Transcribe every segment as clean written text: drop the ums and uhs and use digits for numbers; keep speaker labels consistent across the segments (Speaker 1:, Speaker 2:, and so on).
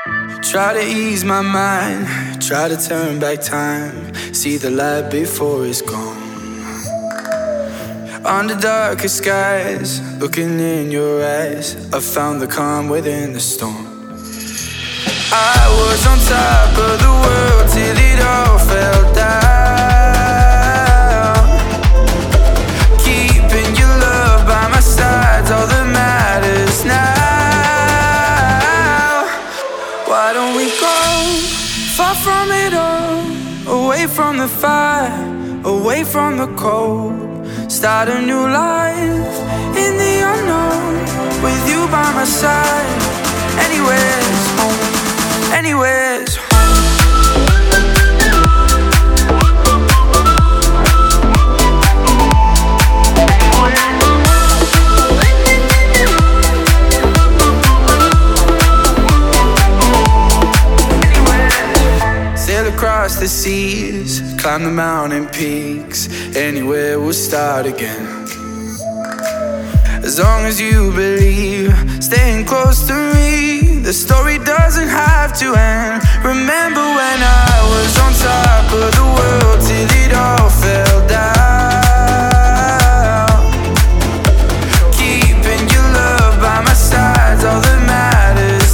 Speaker 1: Try to ease my mind, try to turn back time, see the light before it's gone. Under darker skies, looking in your eyes, I found the calm within the storm. I was on top of the world till it all fell down. Keeping your love by my side's all that matters now. Why don't we go far from it all, away from the fire, away from the cold. Start a new life in the unknown, with you by my side. Anywhere's home, anywhere's home. Sail across the seas, climb the mountain peaks, anywhere we'll start again. As long as you believe, staying close to me, the story doesn't have to end. Remember when I was on top of the world till it all fell down. Keeping your love by my side's all that matters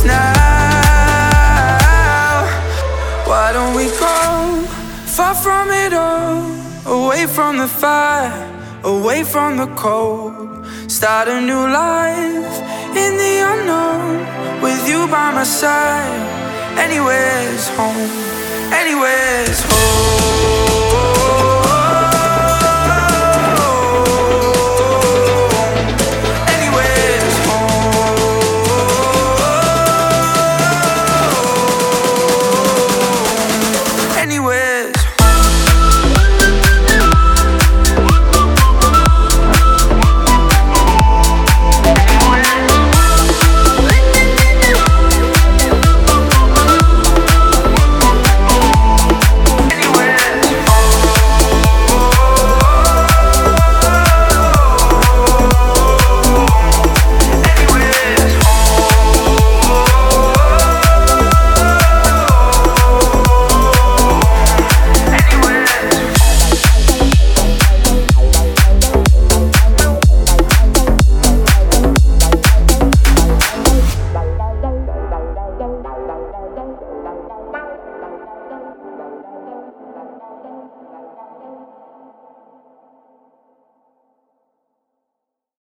Speaker 1: now. Why don't we go far from it all, away from the fire, away from the cold. Start a new life in the unknown, with you by my side. Anywhere's home, anywhere's home.